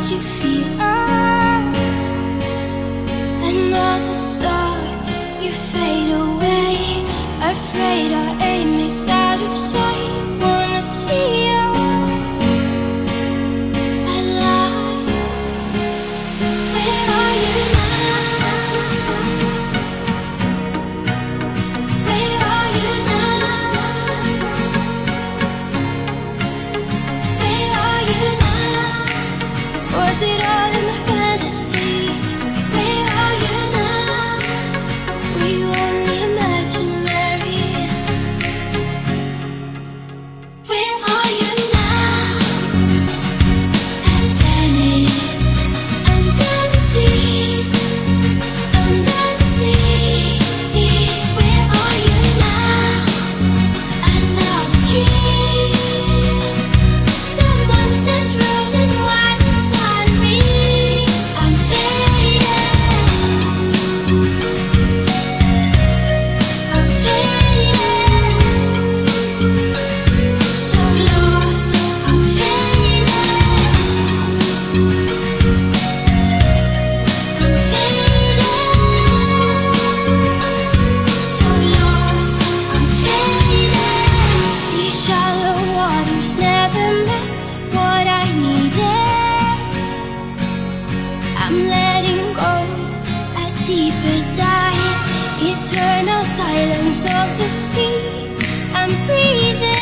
as you feel us. Another star, you fade away. Afraid our aim is out of sight. Wanna see you alive. Where are you now? Where are you now? Where are you now? Was it all in my fantasy? Where are you now? Were you only imaginary? Where are you now? That planet under the sea, under the sea. Where are you now? Another dream. The monsters running wild inside of me. I'm fading. I'm fading. So lost. I'm fading. I'm fading. So lost. I'm fading. These shallow waters never met what I needed. I'm letting go a deeper dive. Eternal silence of the sea. I'm breathing.